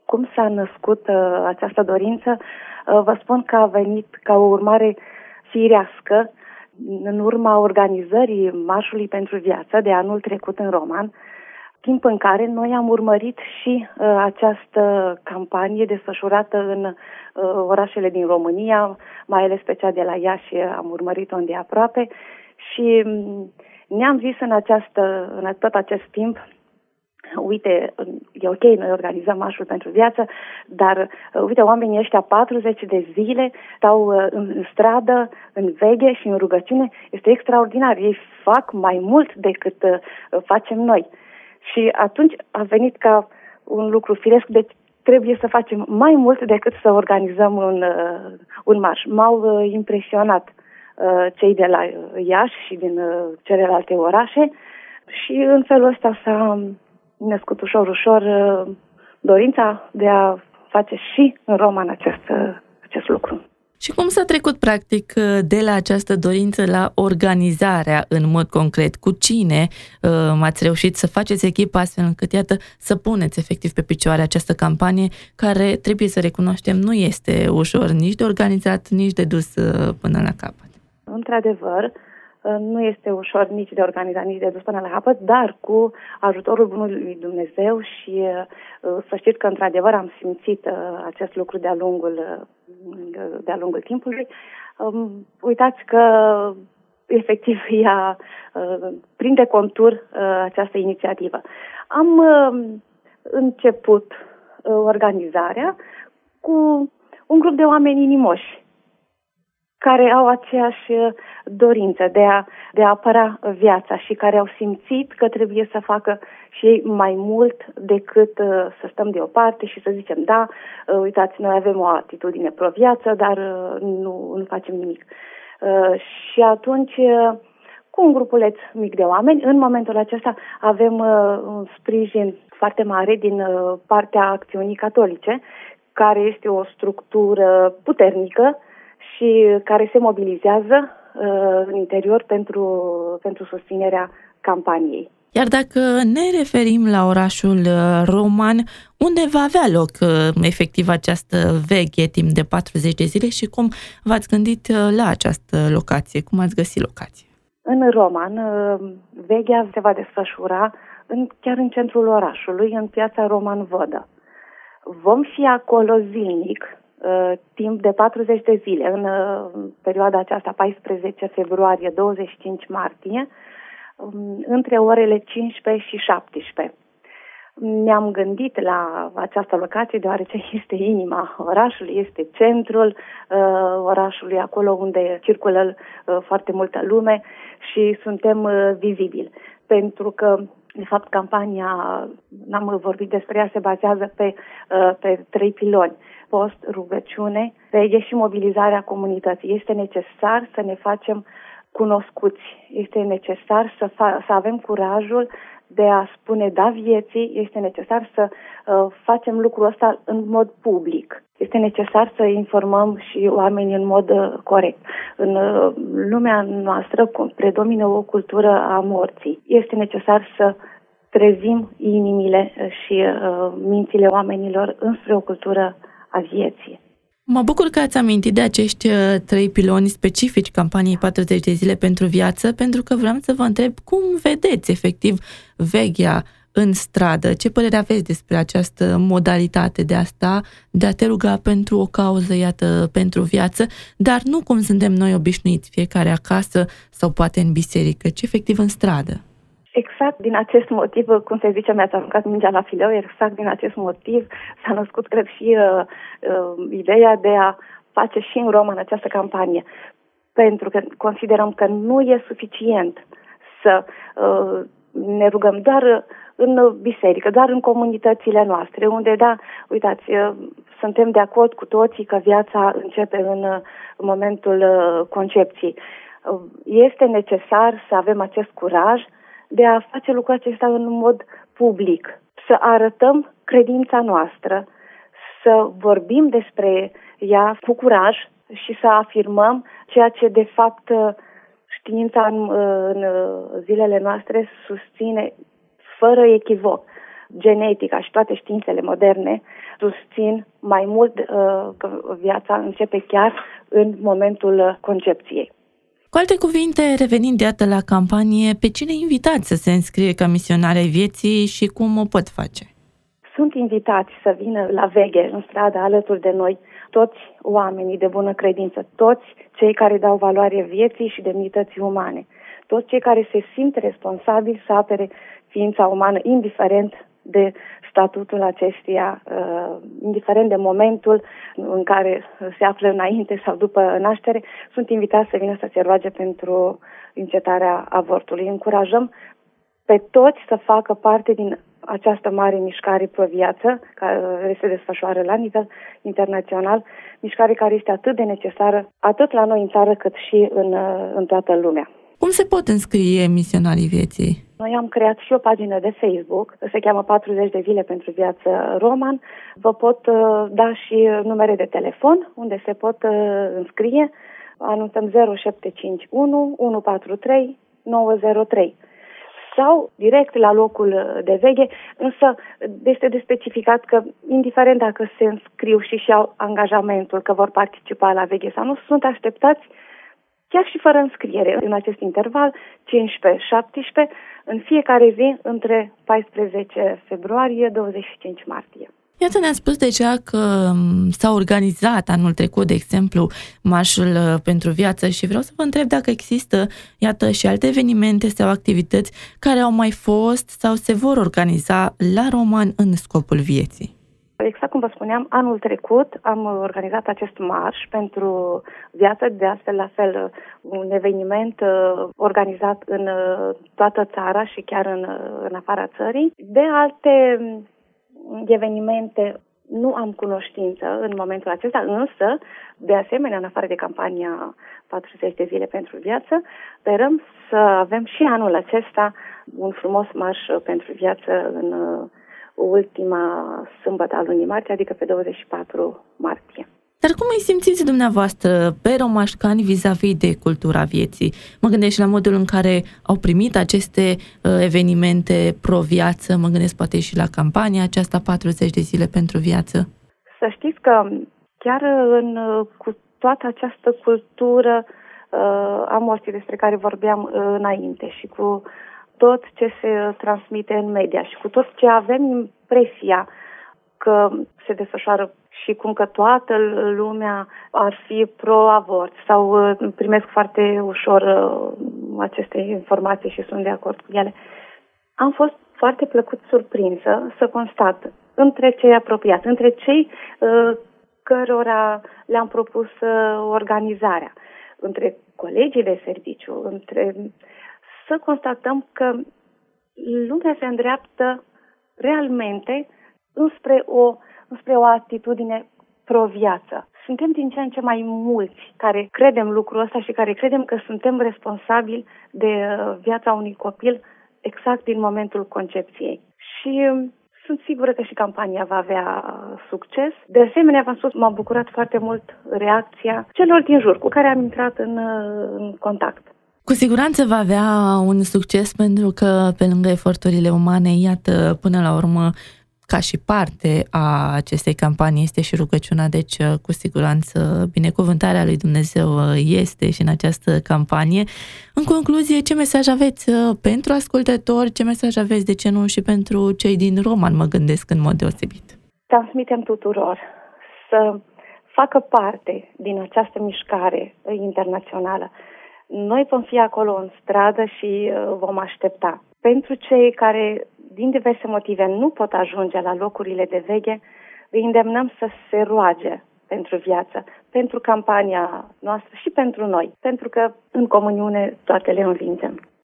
Cum s-a născut această dorință? Vă spun că a venit ca o urmare firească în urma organizării Marșului pentru Viață de anul trecut în Roman, timp în care noi am urmărit și această campanie desfășurată în orașele din România, mai ales pe cea de la Iași, am urmărit-o îndeaproape și ne-am zis în tot acest timp, uite, e ok, noi organizăm Marșul pentru Viață, dar uite, oamenii ăștia 40 de zile stau în stradă, în veghe și în rugăciune, este extraordinar, ei fac mai mult decât facem noi. Și atunci a venit ca un lucru firesc, deci trebuie să facem mai mult decât să organizăm un marș. M-au impresionat cei de la Iași și din celelalte orașe și în felul ăsta s-a născut ușor dorința de a face și în Roman acest lucru. Și cum s-a trecut practic de la această dorință la organizarea în mod concret? Cu cine ați reușit să faceți echipa astfel încât, iată, să puneți efectiv pe picioare această campanie care, trebuie să recunoaștem, nu este ușor nici de organizat, nici de dus până la capăt? Într-adevăr, nu este ușor nici de organizat, nici de dus până la capăt, dar cu ajutorul Bunului Dumnezeu și să știți că într-adevăr am simțit acest lucru de-a lungul timpului. Uitați că efectiv ea prinde contur această inițiativă. Am început organizarea cu un grup de oameni inimoși care au aceeași dorință de a apăra viața și care au simțit că trebuie să facă și ei mai mult decât să stăm deoparte și să zicem, da, uitați, noi avem o atitudine pro-viață, dar nu facem nimic. Și atunci, cu un grupuleț mic de oameni, în momentul acesta avem un sprijin foarte mare din partea Acțiunii Catolice, care este o structură puternică și care se mobilizează în interior pentru susținerea campaniei. Iar dacă ne referim la orașul Roman, unde va avea loc efectiv această veche timp de 40 de zile și cum v-ați gândit la această locație? Cum ați găsit locație? În Roman, veghea se va desfășura chiar în centrul orașului, în piața Roman Vodă. Vom fi acolo zilnic, timp de 40 de zile, în perioada aceasta 14 februarie, 25 martie, între orele 15 și 17. Ne-am gândit la această locație deoarece este inima orașului, este centrul orașului, acolo unde circulă foarte multă lume și suntem vizibili. Pentru că, de fapt, campania, n-am vorbit despre ea, se bazează pe 3 piloni: post, rugăciune, veghe și mobilizarea comunității. Este necesar să ne facem cunoscuți. Este necesar să avem curajul de a spune da vieții. Este necesar să facem lucrul ăsta în mod public. Este necesar să informăm și oamenii în mod corect. În lumea noastră predomină o cultură a morții. Este necesar să trezim inimile și mințile oamenilor înspre o cultură a vieții. Mă bucur că ați amintit de acești 3 piloni specifici campaniei 40 de zile pentru viață, pentru că vreau să vă întreb cum vedeți efectiv veghea în stradă. Ce părere aveți despre această modalitate de a te ruga pentru o cauză, iată, pentru viață, dar nu cum suntem noi obișnuiți, fiecare acasă sau poate în biserică, ci efectiv în stradă? Exact din acest motiv, cum se zice, mi-ați aruncat mingea la fileu, exact din acest motiv s-a născut, cred, și ideea de a face și în Roman această campanie. Pentru că considerăm că nu e suficient să ne rugăm doar în biserică, doar în comunitățile noastre, unde, da, uitați, suntem de acord cu toții că viața începe în momentul concepției. Este necesar să avem acest curaj de a face lucrul acesta în mod public, să arătăm credința noastră, să vorbim despre ea cu curaj și să afirmăm ceea ce, de fapt, știința în zilele noastre susține fără echivoc. Genetica și toate științele moderne susțin mai mult că viața începe chiar în momentul concepției. Cu alte cuvinte, revenind iată la campanie, pe cine invitați să se înscrie ca misionari ai vieții și cum o pot face? Sunt invitați să vină la veghe, în stradă, alături de noi, toți oamenii de bună credință, toți cei care dau valoare vieții și demnității umane, toți cei care se simt responsabili să apere ființa umană, indiferent de statutul acesteia, indiferent de momentul în care se află înainte sau după naștere, sunt invitați să vină să se roage pentru încetarea avortului. Încurajăm pe toți să facă parte din această mare mișcare pro-viață, care se desfășoară la nivel internațional, mișcare care este atât de necesară, atât la noi în țară, cât și în toată lumea. Cum se pot înscrie misionarii vieții? Noi am creat și o pagină de Facebook, se cheamă 40 de zile pentru viață Roman. Vă pot da și numere de telefon, unde se pot înscrie. Anunțăm 0751 143 903. Sau direct la locul de veghe, însă este de specificat că, indiferent dacă se înscriu și au angajamentul că vor participa la veghe sau nu, sunt așteptați chiar și fără înscriere în acest interval, 15-17, în fiecare zi între 14 februarie 25 martie. Iată, ne-a spus deja că s-a organizat anul trecut, de exemplu, Marșul pentru Viață și vreau să vă întreb dacă există, iată, și alte evenimente sau activități care au mai fost sau se vor organiza la Roman în scopul vieții. Exact cum vă spuneam, anul trecut am organizat acest marș pentru viață, de astfel la fel un eveniment organizat în toată țara și chiar în afara țării. De alte evenimente nu am cunoștință în momentul acesta, însă, de asemenea, în afară de campania 40 de zile pentru viață, sperăm să avem și anul acesta un frumos marș pentru viață în ultima sâmbătă a lunii martie, adică pe 24 martie. Dar cum îi simțiți dumneavoastră pe romașcani vis-a-vis de cultura vieții? Mă gândesc și la modul în care au primit aceste evenimente pro-viață, mă gândesc poate și la campania aceasta 40 de zile pentru viață. Să știți că chiar cu toată această cultură a morții despre care vorbeam înainte și cu tot ce se transmite în media și cu tot ce avem impresia că se desfășoară și cum că toată lumea ar fi pro-avort sau primesc foarte ușor aceste informații și sunt de acord cu ele. Am fost foarte plăcut surprinsă să constat între cei apropiați, între cei cărora le-am propus organizarea, între colegii de serviciu, să constatăm că lumea se îndreaptă realmente înspre o atitudine pro-viață. Suntem din ce în ce mai mulți care credem lucrul ăsta și care credem că suntem responsabili de viața unui copil exact din momentul concepției. Și sunt sigură că și campania va avea succes. De asemenea, v-am spus, m-a bucurat foarte mult reacția celor din jur cu care am intrat în contact. Cu siguranță va avea un succes pentru că, pe lângă eforturile umane, iată, până la urmă, ca și parte a acestei campanii este și rugăciunea, deci cu siguranță binecuvântarea lui Dumnezeu este și în această campanie. În concluzie, ce mesaj aveți pentru ascultători, ce mesaj aveți, de ce nu, și pentru cei din Roman, mă gândesc în mod deosebit? Transmitem tuturor să facă parte din această mișcare internațională. Noi vom fi acolo în stradă și vom aștepta. Pentru cei care, din diverse motive, nu pot ajunge la locurile de veghe, îi îndemnăm să se roage pentru viață, pentru campania noastră și pentru noi, pentru că în comuniune toate le învingem.